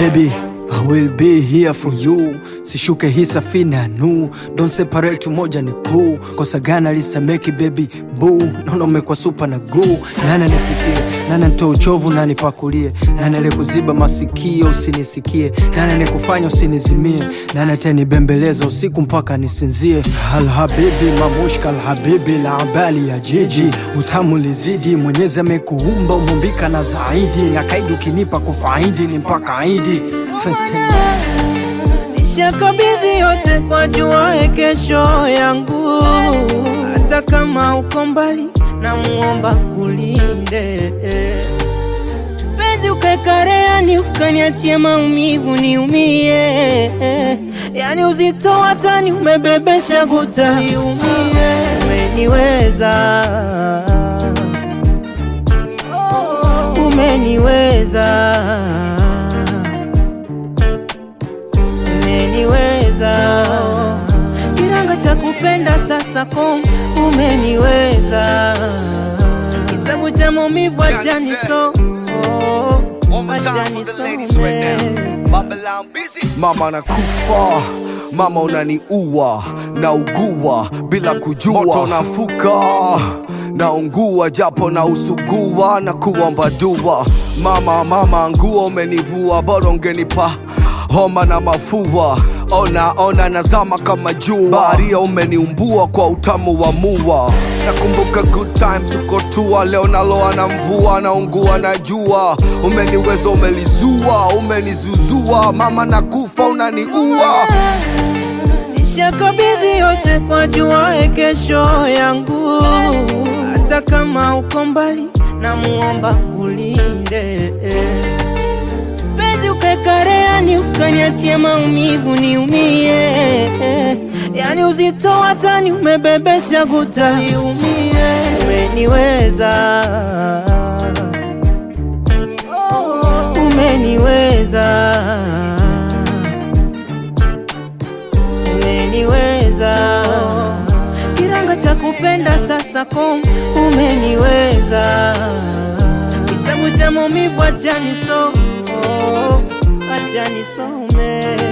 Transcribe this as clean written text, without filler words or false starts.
baby, I will be here for you. Sishuke hii safina nu, don't separate, moja ni crew. Kosa gana lisameki baby boo, naona umekuwa super na glue. Nana nipikie, nana nitoe uchovu na nipakulie, nana nikuziba masikio usinisikie, nana nikufanya usinizimie, nana tena bembeleza usiku mpaka nisinzie. Al habibi mamushka al habibi la abali ya jiji, utamu lizidi, Mwenyezi amekuumba umumbika na zaidi, na kaidu kinipa kufaidi ni mpaka aidi. Nishakabidhi yote kwa jua kesho yangu, hata kama uko mbali na muomba kulinde. Penzi ukakareani ukaniachia maumivu niumie, yani uzito watani umebebesha guta niumie. Umeniweza, umeniweza, kiranga cha kupenda sasa kom. Umeniweza, kitabu cha maumivu achani so. Mama nakufa, mama unaniua, naugua bila kujua, moto nafuka, naungua japo na usugua, na kuomba dua. Mama nguo umenivua, bora ungenipa homa na mafua. Ona nazama kama jua, baharia umeniumbua kwa utamu wa mua. Nakumbuka good time tuko tua, leo naloa na mvua, naungua na jua. Umeniweza, umelizua, umenizuzua, mama nakufa unaniua. Nishakabidhi yote kwa jua kesho yangu, hata kama uko mbali na muomba kulinde. Penzi ukakareani ukaniachia maumivu niumie, yani uzito watani umebebesha guta niumie. Umeniweza, umeniweza, umeniweza, kiranga cha kupenda sasa kom. Umeniweza, kitabu cha maumivu achani so, achani some.